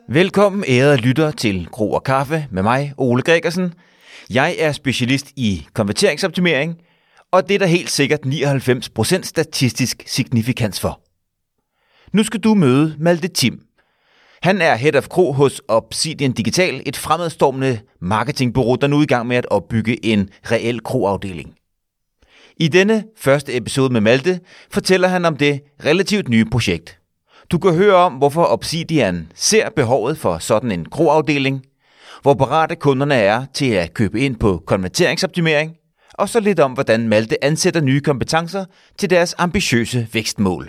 Velkommen ærede lytter til Kro og Kaffe med mig, Ole Gregersen. Jeg er specialist i konverteringsoptimering, og det er der helt sikkert 99% statistisk signifikans for. Nu skal du møde Malte Tim. Han er Head of Kro hos Obsidian Digital, et fremadstormende marketingbureau, der nu er i gang med at opbygge en reel Kro-afdeling. I denne første episode med Malte fortæller han om det relativt nye projekt. Du kan høre om, hvorfor Obsidian ser behovet for sådan en Kro-afdeling, hvor parate kunderne er til at købe ind på konverteringsoptimering, og så lidt om, hvordan Malte ansætter nye kompetencer til deres ambitiøse vækstmål.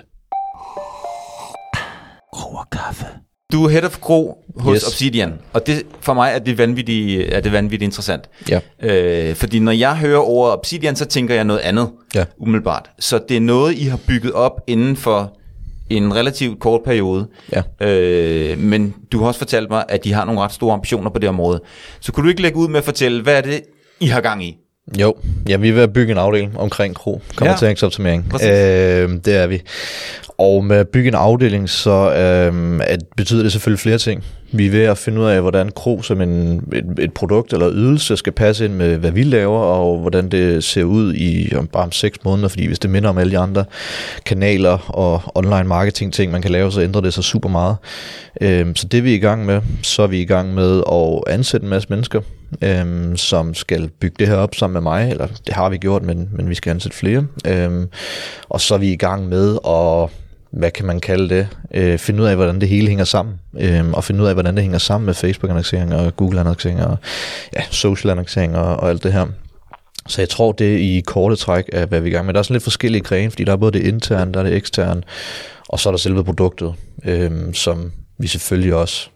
Kro og Kaffe. Du er Head of Kro hos Obsidian, og det, for mig er det vanvittigt interessant. Ja. Fordi når jeg hører ordet Obsidian, så tænker jeg noget andet umiddelbart. Så det er noget, I har bygget op inden for en relativt kort periode. Ja. Men du har også fortalt mig, at de har nogle ret store ambitioner på det område. Så kunne du ikke lægge ud med at fortælle, hvad er det, I har gang i? Jo, vi er ved at bygge en afdeling omkring Kro, konverteringsoptimering. Det er vi. Og med at bygge en afdeling, så betyder det selvfølgelig flere ting. Vi er ved at finde ud af, hvordan Kro som et produkt eller ydelse skal passe ind med, hvad vi laver, og hvordan det ser ud i bare om 6 måneder, fordi hvis det minder om alle de andre kanaler og online marketing ting, man kan lave, så ændrer det sig super meget. Så det vi er i gang med, så er vi i gang med at ansætte en masse mennesker, som skal bygge det her op sammen med mig, eller det har vi gjort, men vi skal ansætte flere. Og så er vi i gang med at, hvad kan man kalde det, finde ud af, hvordan det hele hænger sammen, og finde ud af, hvordan det hænger sammen med Facebook-annoncering og Google-annoncering og social-annoncering og alt det her. Så jeg tror, det i korte træk er, hvad vi er i gang med. Der er sådan lidt forskellige grene, fordi der er både det interne, der er det eksterne, og så er der selve produktet, som vi selvfølgelig også,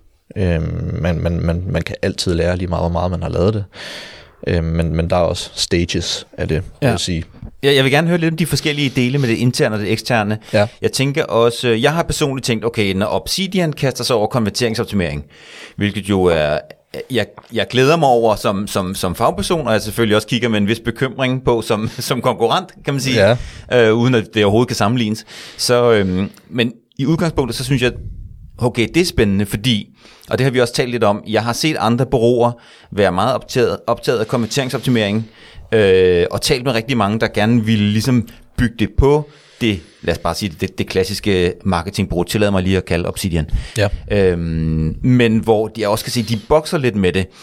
man kan altid lære lige meget, hvor meget man har lavet det. Men der er også stages af det, vil jeg sige. Jeg vil gerne høre lidt om de forskellige dele med det interne og det eksterne. Ja. Jeg tænker også, jeg har personligt tænkt, okay, når Obsidian kaster sig over konverteringsoptimering, hvilket jo er, jeg glæder mig over som fagperson, og jeg selvfølgelig også kigger med en vis bekymring på som konkurrent, kan man sige, uden at det overhovedet kan sammenlignes. Så, men i udgangspunktet, så synes jeg, okay, det er spændende, fordi, og det har vi også talt lidt om, jeg har set andre bureauer være meget optaget af konverteringsoptimering, og talt med rigtig mange, der gerne ville ligesom bygge det på det, lad os bare sige det klassiske marketingbureau, tillad mig lige at kalde Obsidian. Ja. Men hvor jeg også kan se, de bokser lidt med det.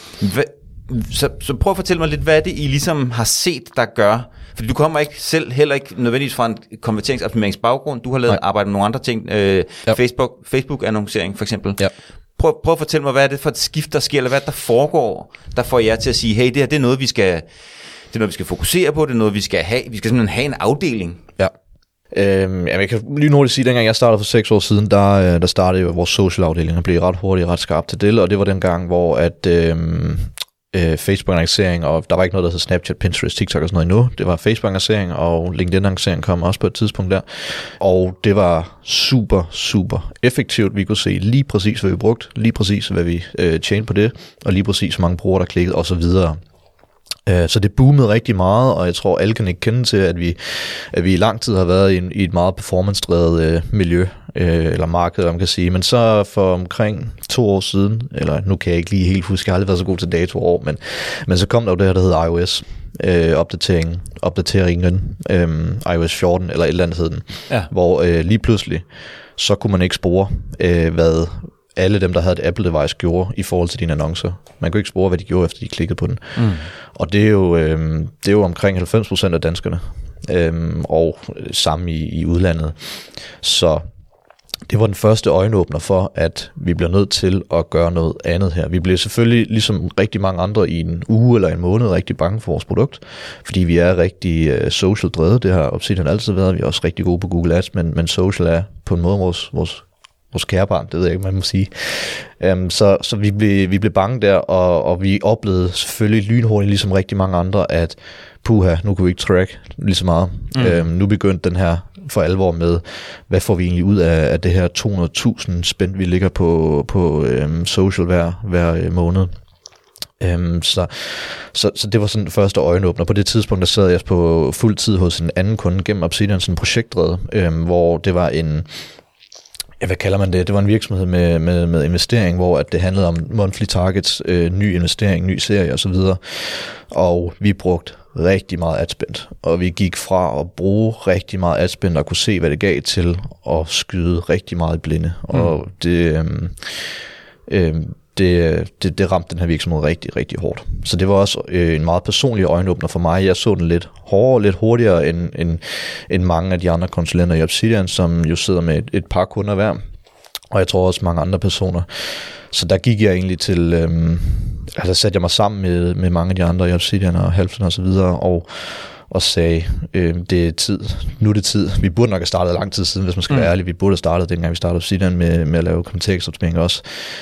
Så prøv at fortælle mig lidt, hvad er det, I ligesom har set, der gør? Fordi du kommer ikke selv, heller ikke nødvendigvis fra en konverteringsoptimeringsbaggrund. Du har lavet arbejde med nogle andre ting. Facebook-annoncering for eksempel. Ja. Prøv at fortælle mig, hvad er det for et skift, der sker, eller hvad der foregår, der får jer til at sige, hey, det her det er noget, vi skal fokusere på, det er noget, vi skal have. Vi skal simpelthen have en afdeling. Ja. Jeg kan lige hurtigt sige, at dengang jeg startede for 6 år siden, der startede jo vores social-afdeling og blev ret hurtigt ret skarpt til det, og det var den gang, hvor at Facebook-annoncering, og der var ikke noget, der hed Snapchat, Pinterest, TikTok og sådan noget endnu. Det var Facebook-annoncering, og LinkedIn-annoncering kom også på et tidspunkt der. Og det var super, super effektivt. Vi kunne se lige præcis, hvad vi brugte, lige præcis, hvad vi tjente på det, og lige præcis, hvor mange brugere, der klikkede, og så videre. Så det boomede rigtig meget, og jeg tror, alle kan ikke kende til, at vi i lang tid har været i et meget performance-drevet miljø, eller marked, man kan sige. Men så for omkring 2 år siden, eller nu kan jeg ikke lige helt huske, jeg har aldrig været så god til datoår, men så kom der jo det her, der hedder iOS, opdateringen, iOS 14, eller et eller andet hed den, hvor lige pludselig, så kunne man ikke spore, hvad alle dem, der havde et Apple-device, gjorde i forhold til dine annoncer. Man kunne ikke spore, hvad de gjorde, efter de klikkede på den. Og det er jo omkring 90% af danskerne, og samme i udlandet. Så det var den første øjenåbner for, at vi bliver nødt til at gøre noget andet her. Vi bliver selvfølgelig, ligesom rigtig mange andre, i en uge eller en måned rigtig bange for vores produkt, fordi vi er rigtig social drevet. Det har Obsidian altid været. Vi er også rigtig gode på Google Ads, men social er på en måde vores kære barn, det ved jeg ikke, man må sige. Så vi blev bange der, og vi oplevede selvfølgelig lynhurtigt, ligesom rigtig mange andre, at puha, nu kan vi ikke track lige så meget. Nu begyndte den her for alvor med, hvad får vi egentlig ud af det her 200.000 spænd, vi ligger på social hver måned. Så det var sådan den første øjenåbner. På det tidspunkt, der sad jeg på fuld tid hos en anden kunde gennem Obsidian, sådan en projektdrevet, hvor det var hvad kalder man det? Det var en virksomhed med investering, hvor at det handlede om monthly targets, ny investering, ny serie osv. Og vi brugte rigtig meget adspend, og vi gik fra at bruge rigtig meget adspend og kunne se, hvad det gav til at skyde rigtig meget i blinde. Og det ramte den her virksomhed rigtig, rigtig hårdt. Så det var også en meget personlig øjenåbner for mig. Jeg så den lidt hårdere, lidt hurtigere end mange af de andre konsulenter i Obsidian, som jo sidder med et par kunder hver. Og jeg tror også mange andre personer. Så der gik jeg egentlig til, satte jeg mig sammen med mange af de andre i Obsidian og Halfdan og så videre, og sagde, det er tid. Nu er det tid. Vi burde nok have startet lang tid siden, hvis man skal være ærlig. Vi burde have startet, dengang vi startede Obsidian med at lave kontekstoptimering også.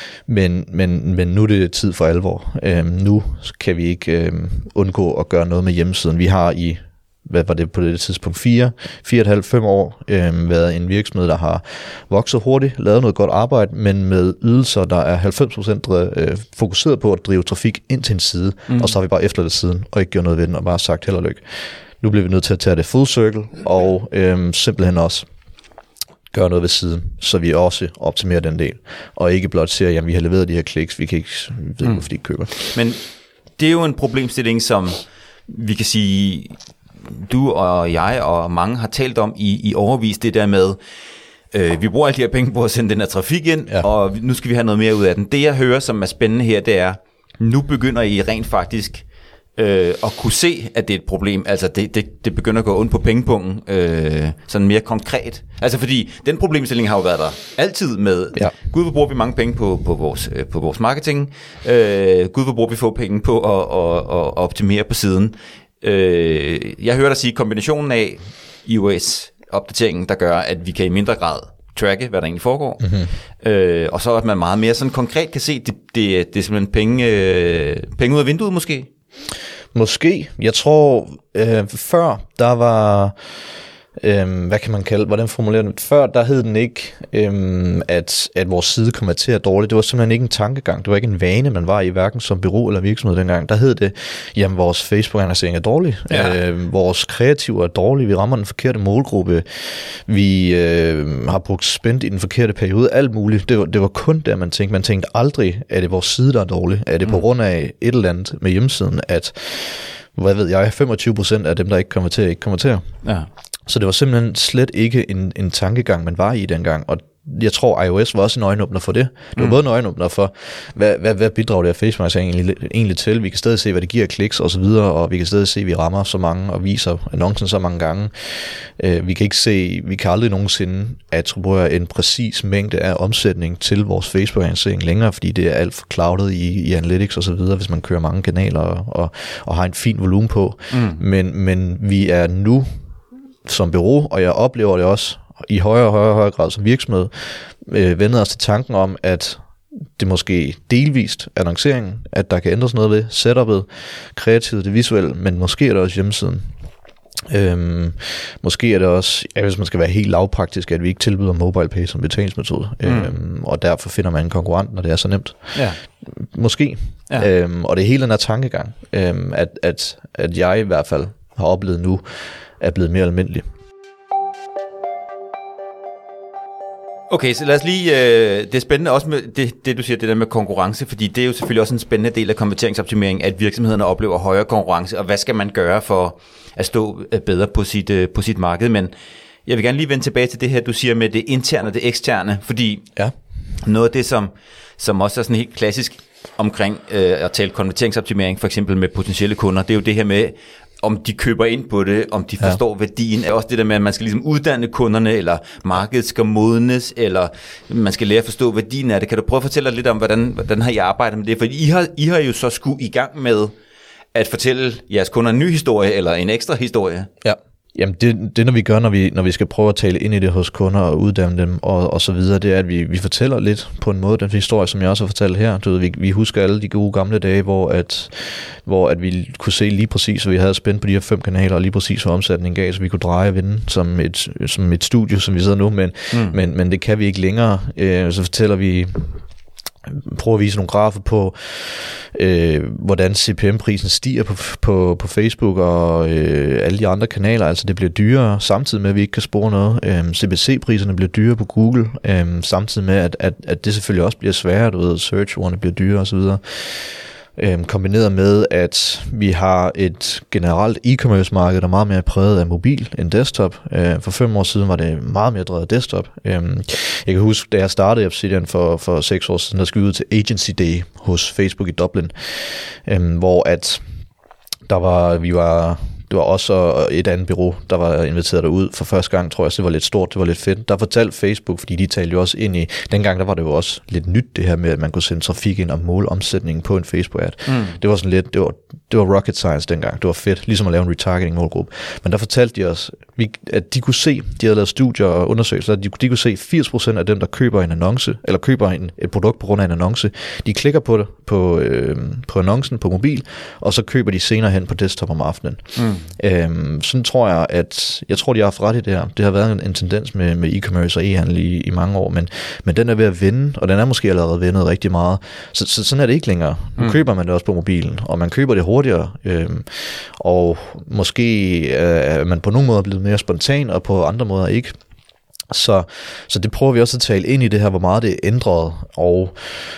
Men nu er det tid for alvor. Nu kan vi ikke undgå at gøre noget med hjemmesiden. Vi har i, hvad var det på det tidspunkt, 4,5 år, været en virksomhed, der har vokset hurtigt, lavet noget godt arbejde, men med ydelser, der er 90% fokuseret på at drive trafik ind til en side, og så har vi bare efterladt siden, og ikke gjort noget ved den, og bare sagt held og lykke. Nu bliver vi nødt til at tage det full circle, og simpelthen også gøre noget ved siden, så vi også optimerer den del, og ikke blot siger, jamen vi har leveret de her kliks, vi kan ikke vide, hvorfor de ikke køber. Men det er jo en problemstilling, som vi kan sige, du og jeg og mange har talt om i overvis, det der med, vi bruger alle de her penge på at sende den her trafik ind, og nu skal vi have noget mere ud af den. Det jeg hører, som er spændende her, det er, nu begynder I rent faktisk at kunne se, at det er et problem. Altså det begynder at gå ondt på pengepungen, sådan mere konkret. Altså fordi den problemstilling har jo været der altid med, gud hvor bruger vi mange penge på vores marketing, gud hvor bruger vi få penge på at optimere på siden. Jeg hører dig sige kombinationen af iOS-opdateringen, der gør, at vi kan i mindre grad tracke, hvad der egentlig foregår, og så at man meget mere sådan konkret kan se, det er simpelthen penge ud af vinduet måske. Måske. Jeg tror, før der var, hvad kan man kalde, hvordan formulerer den? Før der hed den ikke, at vores side konverterer dårligt. Det var simpelthen ikke en tankegang. Det var ikke en vane, man var i, hverken som bureau eller virksomhed dengang. Der hed det, jamen vores Facebook-annoncering er dårlig. Ja. Vores kreative er dårlige. Vi rammer den forkerte målgruppe. Vi har brugt spændt i den forkerte periode. Alt muligt. Det var kun der, man tænkte. Man tænkte aldrig, at det vores side, der er dårlig. Er det på grund af et eller andet med hjemmesiden, at, hvad ved jeg, 25% af dem, der ikke konverterer. Ja. Så det var simpelthen slet ikke en tankegang, man var i dengang, og jeg tror, iOS var også en øjenåbner for det. Det var både en øjenåbner for, hvad bidrager det af Facebook egentlig til. Vi kan stadig se, hvad det giver kliks og så videre, og vi kan stadig se, at vi rammer så mange og viser annoncen så mange gange. Vi kan aldrig nogensinde attribuere en præcis mængde af omsætning til vores Facebook-annoncering længere, fordi det er alt for cloudet i analytics og så videre, hvis man kører mange kanaler og har en fin volumen på. Men vi er nu som bureau, og jeg oplever det også i højere grad som virksomhed, vender os til tanken om, at det måske delvist annonceringen, at der kan ændres noget ved setupet, kreativet, det visuelle, men måske er det også hjemmesiden. Måske er det også, hvis man skal være helt lavpraktisk, at vi ikke tilbyder MobilePay som betalingsmetode, og derfor finder man en konkurrent, når det er så nemt. Ja. Måske. Ja. Og det er hele den her tankegang, at jeg i hvert fald har oplevet nu, er blevet mere almindelig. Okay, så lad os lige, det er spændende også med det du siger, det der med konkurrence, fordi det er jo selvfølgelig også en spændende del af konverteringsoptimering, at virksomhederne oplever højere konkurrence, og hvad skal man gøre for at stå bedre på sit marked, men jeg vil gerne lige vende tilbage til det her, du siger med det interne og det eksterne, fordi noget af det, som også er sådan helt klassisk omkring at tale konverteringsoptimering, for eksempel med potentielle kunder, det er jo det her med, om de køber ind på det, om de forstår værdien, er også det der med, at man skal ligesom uddanne kunderne, eller markedet skal modnes, eller man skal lære at forstå værdien af det. Kan du prøve at fortælle lidt om, hvordan har I arbejdet med det? For I har jo så skulle i gang med at fortælle jeres kunder en ny historie, eller en ekstra historie. Ja. Jamen det når vi gør, når vi skal prøve at tale ind i det hos kunder og uddanne dem og så videre, det er, at vi fortæller lidt på en måde den historie, som jeg også har fortalt her. Du ved, vi husker alle de gode gamle dage, hvor at vi kunne se lige præcis, hvad vi havde spændt på de her 5 kanaler, og lige præcis, hvad omsætningen gav, så vi kunne dreje og vinde som et studie, som vi sidder nu, men det kan vi ikke længere. Så fortæller vi prøver at vise nogle grafer på, hvordan CPM-prisen stiger på Facebook og alle de andre kanaler. Altså det bliver dyrere, samtidig med, at vi ikke kan spore noget. CPC-priserne bliver dyrere på Google, samtidig med, at det selvfølgelig også bliver sværere, search-ordene bliver dyrere osv., kombineret med, at vi har et generelt e-commerce-marked, der er meget mere præget af mobil end desktop. For 5 år siden var det meget mere drevet af desktop. Jeg kan huske, da jeg startede i Obsidian for 6 år siden, der skulle vi ud til Agency Day hos Facebook i Dublin, hvor at det var også et andet bureau, der var inviteret derud for første gang, tror jeg, så det var lidt stort, det var lidt fedt. Der fortalte Facebook, fordi de talte jo også ind i, dengang der var det jo også lidt nyt det her med, at man kunne sende trafik ind og måle omsætningen på en Facebook-ad. Det var sådan lidt, det var rocket science dengang, det var fedt, ligesom at lave en retargeting-målgruppe. Men der fortalte de os, at de kunne se, de havde lavet studier og undersøgelser, at de kunne se 80% af dem, der køber en annonce, eller køber et produkt på grund af en annonce, de klikker på det, på annoncen på mobil, og så køber de senere hen på desktop om aftenen. Sådan tror jeg tror, de har haft ret i det her. Det har været en tendens med e-commerce og e-handel i mange år, men den er ved at vende, og den er måske allerede vendet rigtig meget. Så sådan er det ikke længere. Nu køber man det også på mobilen, og man køber det hurtigere, og måske er man på nogle måder blevet mere spontan, og på andre måder ikke. Så det prøver vi også at tale ind i det her, hvor meget det er ændret, og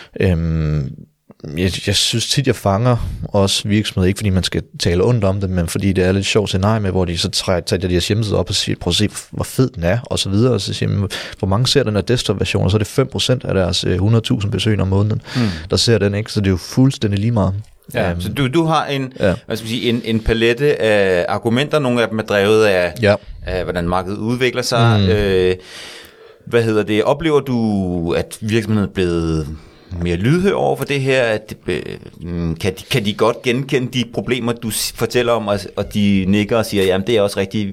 jeg synes tit, jeg fanger også virksomheder, ikke fordi man skal tale ondt om det, men fordi det er lidt sjovt scenarie med, hvor de så tager deres hjemmeside op og siger, prøv at se, hvor fed den er, og så videre, og så siger man, hvor mange ser den her desktop-version, og så er det 5% af deres 100.000 besøg om måneden, der ser den, ikke? Så det er jo fuldstændig lige meget. Ja, så du har en palette af argumenter, nogle af dem er drevet af hvordan markedet udvikler sig. Oplever du, at virksomheden er blevet mere lydhør over for det her? At kan de godt genkende de problemer, du fortæller om, og de nikker og siger, jamen det er også rigtigt,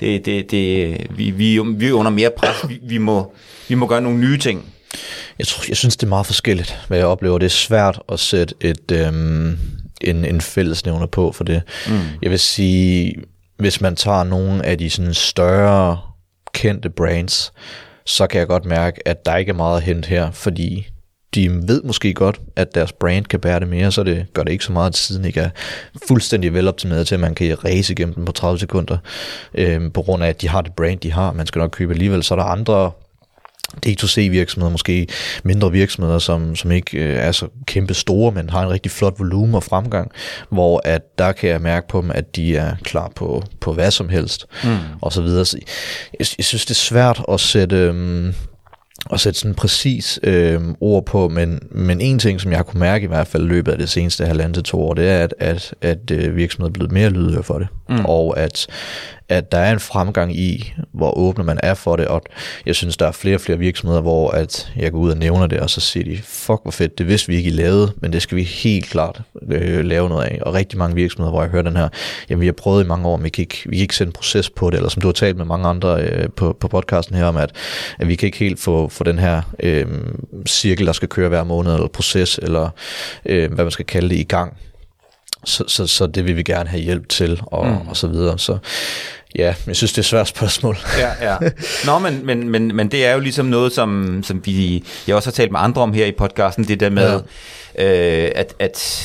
vi er under mere pres, vi må gøre nogle nye ting? Jeg synes, det er meget forskelligt, hvad jeg oplever. Det er svært at sætte en fællesnævner på for det. Jeg vil sige, hvis man tager nogle af de sådan større kendte brands, så kan jeg godt mærke, at der ikke er meget at hente her, fordi de ved måske godt, at deres brand kan bære det mere, så det gør det ikke så meget, at siden ikke er fuldstændig veloptimeret til, at man kan race igennem den på 30 sekunder, på grund af, at de har det brand, de har. Man skal nok købe alligevel. Så er der andre D2C-virksomheder, måske mindre virksomheder, som ikke er så kæmpe store, men har en rigtig flot volumen og fremgang, hvor at der kan jeg mærke på dem, at de er klar på hvad som helst, og så videre. Så jeg synes, det er svært at sætte sådan præcis ord på, men en ting, som jeg kunne mærke i hvert fald i løbet af det seneste 1,5 til 2 år, det er, at virksomheder er blevet mere lydhøre for det, og at der er en fremgang i, hvor åbne man er for det, og jeg synes, der er flere og flere virksomheder, hvor at jeg går ud og nævner det, og så siger de, fuck hvor fedt, det vidste vi ikke I lavede, men det skal vi helt klart lave noget af, og rigtig mange virksomheder, hvor jeg hører den her, jamen vi har prøvet i mange år, men vi kan ikke sætte en proces på det, eller som du har talt med mange andre på podcasten her om, at vi kan ikke helt få den her cirkel, der skal køre hver måned, eller proces, eller hvad man skal kalde det, i gang. Så det vil vi gerne have hjælp til, og så videre. Så ja, jeg synes, det er et svært spørgsmål. Ja. Nå, men det er jo ligesom noget, som jeg også har talt med andre om her i podcasten, det der med, at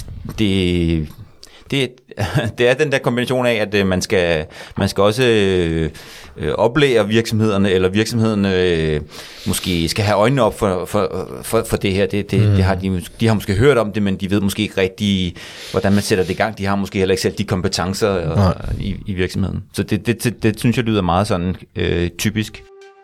det er den der kombination af, at man skal også oplære virksomhederne, eller virksomhederne måske skal have øjnene op for det her. Det har de har måske hørt om det, men de ved måske ikke rigtig, hvordan man sætter det i gang. De har måske heller ikke selv de kompetencer i virksomheden. Så det synes jeg lyder meget sådan typisk.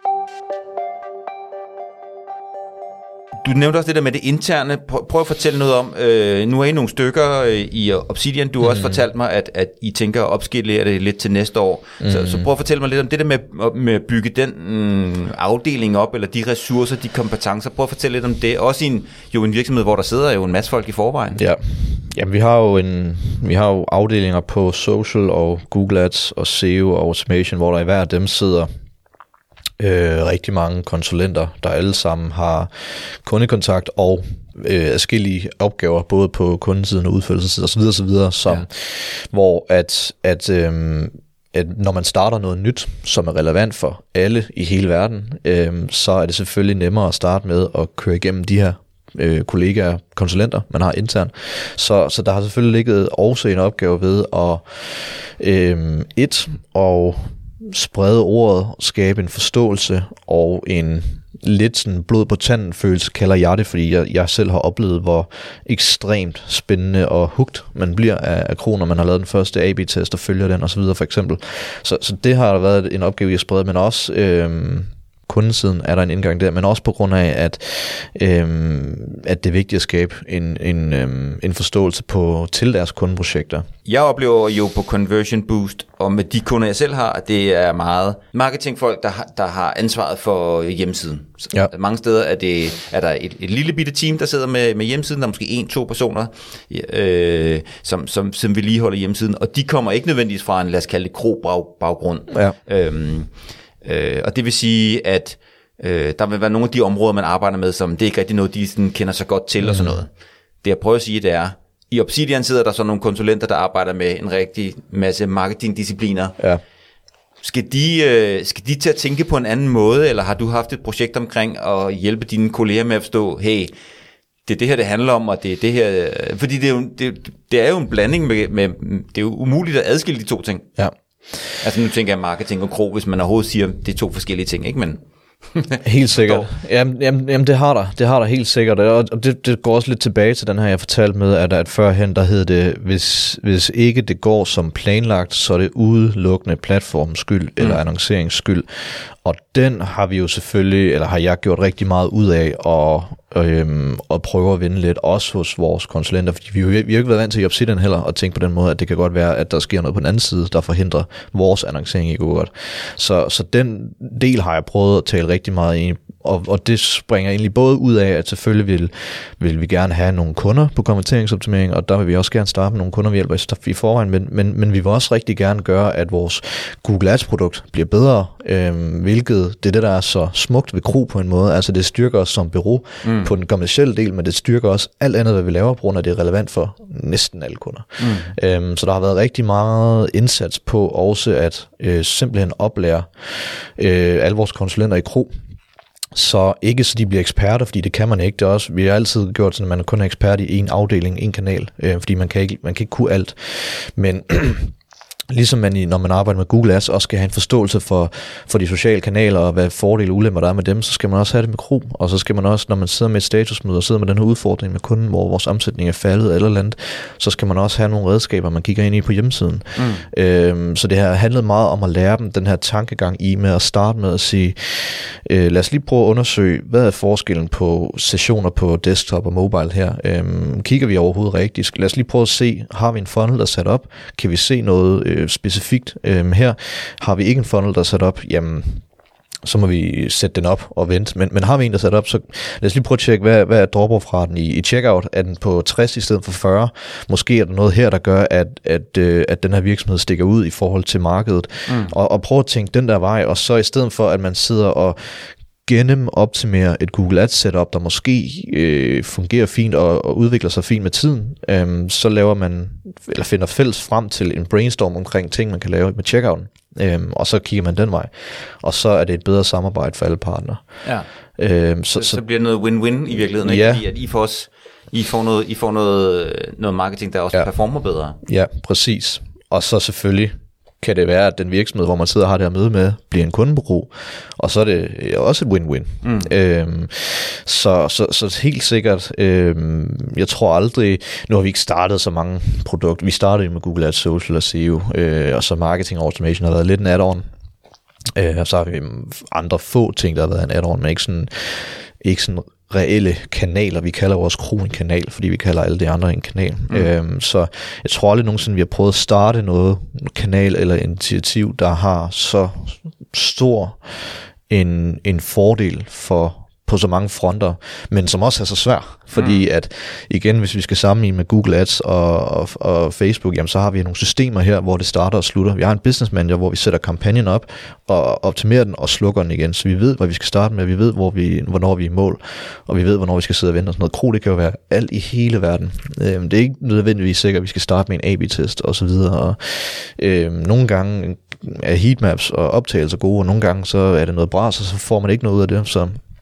Du nævnte også det der med det interne. Prøv at fortælle noget om, nu er I nogle stykker i Obsidian. Du har også fortalt mig, at I tænker at opskalere det lidt til næste år. Så prøv at fortælle mig lidt om det der med at bygge den afdeling op, eller de ressourcer, de kompetencer. Prøv at fortælle lidt om det. Også i en virksomhed, hvor der sidder jo en masse folk i forvejen. Ja. Jamen, vi har jo afdelinger på social og Google Ads og SEO og automation, hvor der i hver af dem sidder rigtig mange konsulenter, der alle sammen har kundekontakt og forskellige opgaver, både på kundesiden og udførelsessiden osv., hvor at når man starter noget nyt, som er relevant for alle i hele verden, så er det selvfølgelig nemmere at starte med at køre igennem de her kollegaer, konsulenter, man har internt. Så der har selvfølgelig ligget også en opgave ved at sprede ordet, skabe en forståelse og en lidt sådan blod på tanden følelse, kalder jeg det, fordi jeg selv har oplevet, hvor ekstremt spændende og hugt man bliver af Kro, når man har lavet den første AB-test og følger den osv. for eksempel. Så det har været en opgave, jeg sprede, men også kundesiden er der en indgang der, men også på grund af, at det er vigtigt at skabe en forståelse til deres kundeprojekter. Jeg oplever jo på Conversion Boost, og med de kunder, jeg selv har, det er meget marketingfolk, der har ansvaret for hjemmesiden. Ja. Mange steder er der et lille bitte team, der sidder med hjemmesiden. Der er måske 1-2 personer, som vedligeholder hjemmesiden, og de kommer ikke nødvendigvis fra en, lad os kalde det, Kro-baggrund. Ja. Og det vil sige, at der vil være nogle af de områder, man arbejder med, som det er ikke rigtig noget, de sådan kender så godt til og sådan noget. Det jeg prøver at sige, det er, i Obsidian sidder der så nogle konsulenter, der arbejder med en rigtig masse marketingdiscipliner. Ja. Skal de til at tænke på en anden måde, eller har du haft et projekt omkring at hjælpe dine kolleger med at forstå, hey, det er det her, det handler om, og det er det her, fordi det er jo en blanding med det er jo umuligt at adskille de to ting. Ja. Altså nu tænker jeg marketing og Kro, hvis man overhovedet siger, det er 2 forskellige ting, ikke? Men helt sikkert. Jamen det har der helt sikkert, og det går også lidt tilbage til den her, jeg fortalte med, at førhen, der hed det, hvis ikke det går som planlagt, så er det udelukkende platformens skyld, eller annonceringens skyld. Og den har vi jo selvfølgelig, eller har jeg gjort rigtig meget ud af at prøve at vinde lidt, også hos vores konsulenter, fordi vi har jo ikke været vant til i Obsidian heller at tænke på den måde, at det kan godt være, at der sker noget på den anden side, der forhindrer vores annoncering i godt. Så den del har jeg prøvet at tale rigtig meget i, og det springer egentlig både ud af, at selvfølgelig vil vi gerne have nogle kunder på konverteringsoptimering, og der vil vi også gerne starte med nogle kunder, vi hjælper i forvejen, men vi vil også rigtig gerne gøre, at vores Google Ads-produkt bliver bedre, hvilket det er det, der er så smukt ved Kro på en måde. Altså det styrker os som bureau på den kommercielle del, men det styrker også alt andet, hvad vi laver, på grund af, at det er relevant for næsten alle kunder. Så der har været rigtig meget indsats på også at simpelthen oplære alle vores konsulenter i Kro, så ikke så de bliver eksperter, fordi det kan man ikke. Det er også, vi har altid gjort sådan, at man kun er ekspert i en afdeling, en kanal, fordi man kan ikke kunne alt. Men ligesom når man arbejder med Google Ads, også skal have en forståelse for de sociale kanaler, og hvad fordele og ulemper der er med dem, så skal man også have det med Kro. Og så skal man også, når man sidder med et statusmøde, og sidder med den her udfordring med kunden, hvor vores omsætning er faldet eller andet, så skal man også have nogle redskaber, man kigger ind i på hjemmesiden. Så det her handlede meget om at lære dem den her tankegang i, med at starte med at sige, lad os lige prøve at undersøge, hvad er forskellen på sessioner på desktop og mobile her? Kigger vi overhovedet rigtigt? Lad os lige prøve at se, har vi en funnel, der er sat op? Kan vi se noget specifikt her? Har vi ikke en funnel, der er sat op, jamen så må vi sætte den op og vente. Men har vi en, der er sat op, så lad os lige prøve at tjekke, hvad er drop-off-raten i checkout? Er den på 60 i stedet for 40? Måske er der noget her, der gør, at den her virksomhed stikker ud i forhold til markedet. Og prøve at tænke den der vej, og så i stedet for, at man sidder og optimere et Google Ads setup, der måske fungerer fint og udvikler sig fint med tiden, så laver man, eller finder fælles frem til en brainstorm omkring ting, man kan lave med checkouten, og så kigger man den vej, og så er det et bedre samarbejde for alle partnere. Ja. Så bliver det noget win-win i virkeligheden, ja. Fordi at I får noget marketing, der også performer bedre. Ja, præcis. Og så selvfølgelig kan det være, at den virksomhed, hvor man sidder og har det her møde med, bliver en kundebureau, og så er det også et win-win. Så helt sikkert, jeg tror aldrig, nu har vi ikke startet så mange produkter, vi startede med Google Ads Social og SEO, og så Marketing Automation har været lidt en add-on, og så har vi andre få ting, der har været en add-on, men ikke sådan reelle kanaler. Vi kalder vores Kro en kanal, fordi vi kalder alle de andre en kanal. Så jeg tror aldrig nogensinde, vi har prøvet at starte noget kanal eller initiativ, der har så stor en fordel på så mange fronter, men som også er så svær, fordi at igen, hvis vi skal sammenligne med Google Ads og Facebook, jamen så har vi nogle systemer her, hvor det starter og slutter. Vi har en business manager, hvor vi sætter kampagnen op og optimerer den og slukker den igen, så vi ved, hvad vi skal starte med, vi ved, hvornår vi er i mål, og vi ved, hvornår vi skal sidde og vente og sådan noget. Kro, det kan jo være alt i hele verden. Det er ikke nødvendigvis sikkert, at vi skal starte med en AB-test og så videre, og nogle gange er heatmaps og optagelser gode, og nogle gange så er det noget bras, og så får man ikke noget ud af det, så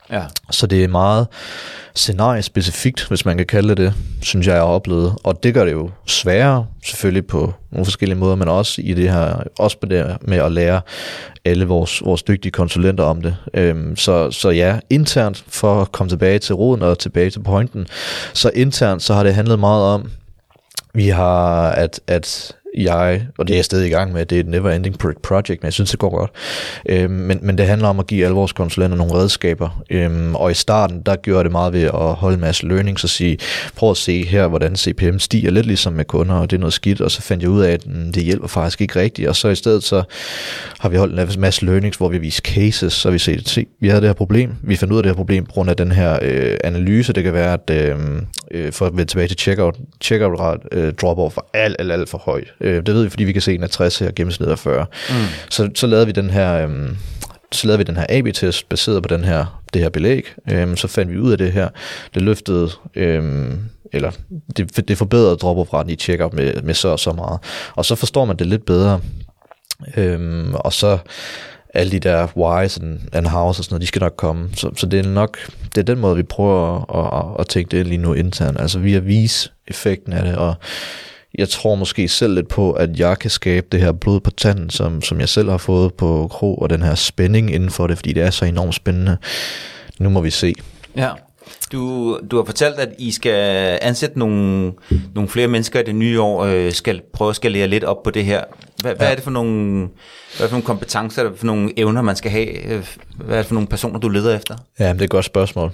Ja. Så det er meget scenariespecifikt, hvis man kan kalde det, synes jeg har oplevet. Og det gør det jo sværere, selvfølgelig på nogle forskellige måder, men også i det her, også på det med at lære alle vores dygtige konsulenter om det. Så ja, internt, for at komme tilbage til roden og tilbage til pointen, så internt, så har det handlet meget om, vi har, at jeg, og det er jeg stadig i gang med, det er et never ending project, men jeg synes, det går godt. Men det handler om at give alle vores konsulenter nogle redskaber. Og i starten, der gjorde det meget ved at holde en masse learnings og sige, prøv at se her, hvordan CPM stiger, lidt ligesom med kunder, og det er noget skidt, og så fandt jeg ud af, at det hjælper faktisk ikke rigtigt. Og så i stedet, så har vi holdt en masse learnings, hvor vi viser cases, så vi set, vi havde det her problem, vi fandt ud af det her problem på grund af den her analyse. Det kan være, at for at vende tilbage til checkout drop-off var alt for højt. Det ved vi, fordi vi kan se en af 60 her, gennemsnittet af 40. Så lavede vi den her AB-test baseret på det her belæg. Så fandt vi ud af det her. Det løftede eller det forbedrede drop-off-raten i checkout med så meget. Og så forstår man det lidt bedre. Og så alle de der whys and hows og sådan noget, de skal nok komme. Så det er den måde, vi prøver at tænke det lige nu internt. Altså vi at vise effekten af det, og jeg tror måske selv lidt på, at jeg kan skabe det her blod på tanden, som jeg selv har fået på Kro, og den her spænding inden for det, fordi det er så enormt spændende. Nu må vi se. Ja. Du har fortalt, at I skal ansætte nogle flere mennesker i det nye år, skal prøve at skalere lidt op på det her. Hvad er det for nogle kompetencer, for nogle evner, man skal have? Hvad er det for nogle personer, du leder efter? Ja, det er et godt spørgsmål.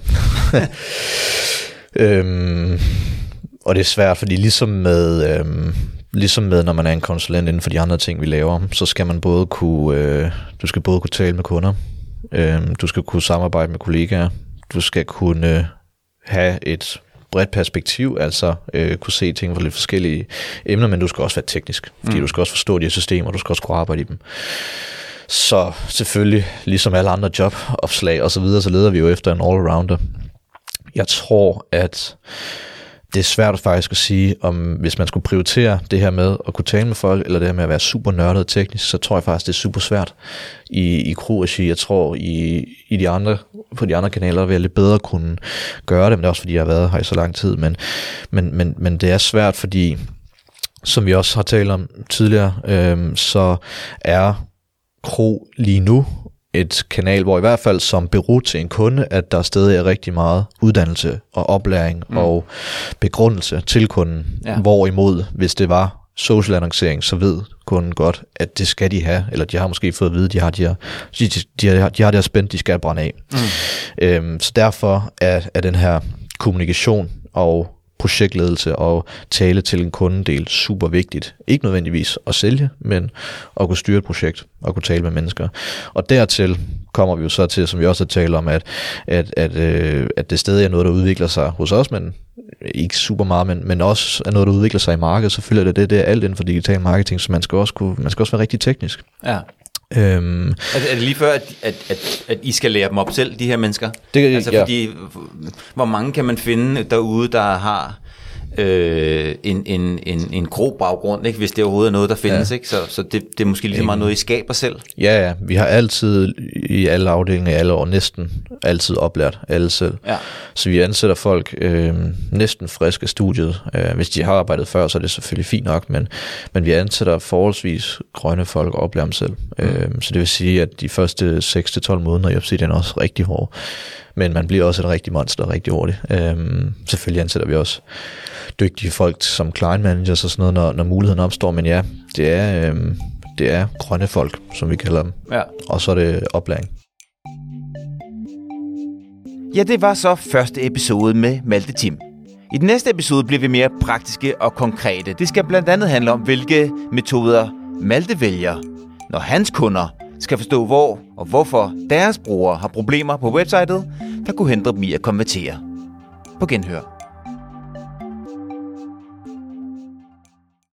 Og det er svært, fordi ligesom med når man er en konsulent inden for de andre ting, vi laver, så skal man både kunne tale med kunder, du skal kunne samarbejde med kollegaer, du skal kunne have et bredt perspektiv, altså kunne se ting fra lidt forskellige emner, men du skal også være teknisk, fordi du skal også forstå de her systemer, og du skal også kunne arbejde i dem. Så selvfølgelig, ligesom alle andre jobopslag og så videre, så leder vi jo efter en all-rounder. Jeg tror, at det er svært faktisk at sige, om hvis man skulle prioritere det her med at kunne tale med folk, eller det her med at være super nørdet og teknisk, så tror jeg faktisk, det er super svært i Kro-regi. Jeg tror, på de andre kanaler vil jeg lidt bedre kunne gøre det, men det er også fordi, jeg har været her i så lang tid. Men det er svært, fordi, som vi også har talt om tidligere, så er Kro lige nu et kanal, hvor i hvert fald som bureau til en kunde, at der stadig er rigtig meget uddannelse og oplæring og begrundelse til kunden. Ja. Hvorimod, hvis det var social annoncering, så ved kunden godt, at det skal de have, eller de har måske fået at vide, de har det her spændt, de skal brænde af. Så derfor er den her kommunikation og projektledelse og tale til en kundedel super vigtigt. Ikke nødvendigvis at sælge, men at kunne styre et projekt og kunne tale med mennesker. Og dertil kommer vi jo så til, som vi også har talt om, at det stadig er noget, der udvikler sig hos os, men ikke super meget, men også er noget, der udvikler sig i markedet. Selvfølgelig er det alt inden for digital marketing, så man skal også være rigtig teknisk. Ja. Er det lige før, at I skal lære dem op selv, de her mennesker? Fordi, hvor mange kan man finde derude, der har en grov baggrund, ikke? Hvis det overhovedet er noget, der findes, ikke? Så det er måske lige meget noget, I skaber selv. Ja, vi har altid i alle afdelinger i alle år næsten altid oplært alle selv. Ja. Så vi ansætter folk næsten friske af studiet. Hvis de har arbejdet før, så er det selvfølgelig fint nok, men vi ansætter forholdsvis grønne folk og oplærer dem selv. Så det vil sige, at de første 6-12 måneder i Obsidian er også rigtig hårde. Men man bliver også et rigtig monster rigtig hurtigt. Selvfølgelig ansætter vi også dygtige folk som client managers og sådan noget, når muligheden opstår. Men ja, det er grønne folk, som vi kalder dem. Ja. Og så er det oplæring. Ja, det var så første episode med Malte Tim. I den næste episode bliver vi mere praktiske og konkrete. Det skal blandt andet handle om, hvilke metoder Malte vælger, når hans kunder skal forstå, hvor og hvorfor deres brugere har problemer på websitet, der kunne hindre dem i at konvertere. På genhør.